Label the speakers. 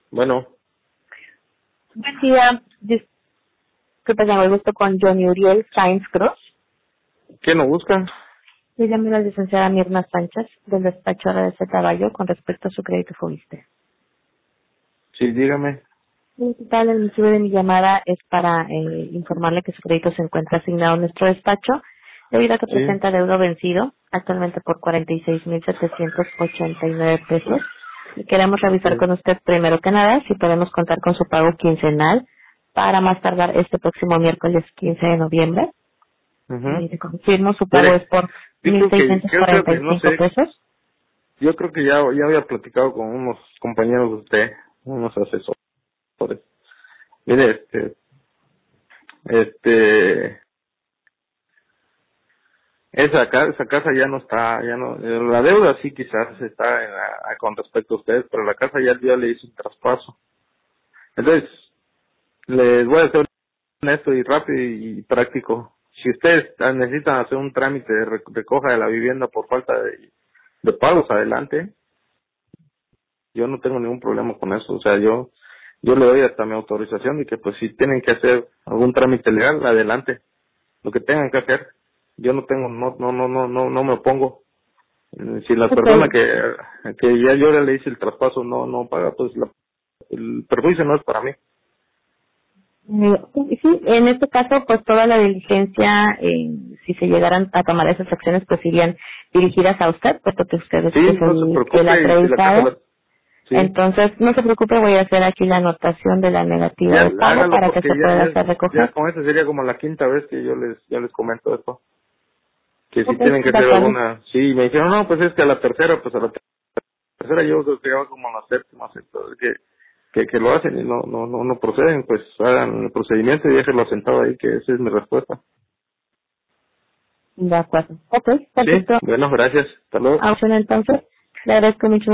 Speaker 1: Bueno,
Speaker 2: Buen día. Disculpe, tengo el gusto con Johnny Uriel Sainz Cruz.
Speaker 1: ¿quién lo busca?
Speaker 2: Le llamo la licenciada Mirna Sánchez, del despacho de Caballo, con respecto a su crédito Fobiste.
Speaker 1: Sí, dígame.
Speaker 2: El motivo de mi llamada es para informarle que su crédito se encuentra asignado en nuestro despacho, debido a que
Speaker 1: Sí,
Speaker 2: presenta deuda vencido, actualmente por 46,789 pesos. Y queremos revisar
Speaker 1: sí.
Speaker 2: con usted, primero que nada, si podemos contar con su pago quincenal para más tardar este próximo miércoles 15 de noviembre.
Speaker 1: Ujú.
Speaker 2: Le confirmo, su pago es
Speaker 1: Mire,
Speaker 2: por
Speaker 1: yo creo que, no
Speaker 2: 1,645
Speaker 1: sé,
Speaker 2: pesos.
Speaker 1: yo creo que ya había platicado con unos compañeros de usted, unos asesores. Mire, esa casa ya no está, ya no, la deuda sí quizás está con respecto a ustedes, pero la casa ya le hizo un traspaso. Entonces, les voy a ser honesto y rápido y práctico. Si ustedes necesitan hacer un trámite de recoja de la vivienda por falta de pagos, adelante. Yo no tengo ningún problema con eso. O sea, yo le doy hasta mi autorización y que pues si tienen que hacer algún trámite legal, adelante. Lo que tengan que hacer. Yo no tengo, no me opongo. Si la persona
Speaker 2: Ok.
Speaker 1: que ya yo le hice el traspaso no paga, pues el perjuicio no es para mí.
Speaker 2: Sí, en este caso, pues toda la diligencia, si se llegaran a tomar esas acciones, pues irían dirigidas a usted, puesto que usted es
Speaker 1: Sí,
Speaker 2: pues,
Speaker 1: no se
Speaker 2: el
Speaker 1: preocupe y si la casa
Speaker 2: acreditado.
Speaker 1: sí.
Speaker 2: Entonces, no se preocupe, voy a hacer aquí la anotación de la negativa
Speaker 1: Ya
Speaker 2: de pago
Speaker 1: hágalo
Speaker 2: para que
Speaker 1: porque
Speaker 2: se pueda hacer
Speaker 1: ya
Speaker 2: recoger.
Speaker 1: con eso sería como la quinta vez que ya les comento esto. Que si
Speaker 2: Ok,
Speaker 1: tienen que
Speaker 2: de
Speaker 1: hacer
Speaker 2: acuerdo.
Speaker 1: alguna, sí, me dijeron, no, pues es que a la tercera, pues a la tercera yo creo que ya va como a la séptima, entonces que lo hacen y no proceden, pues hagan el procedimiento y déjenlo sentado ahí, que esa es mi respuesta.
Speaker 2: De acuerdo. Ok,
Speaker 1: Sí,
Speaker 2: perfecto.
Speaker 1: bueno, gracias, hasta luego.
Speaker 2: Opción entonces, le agradezco mucho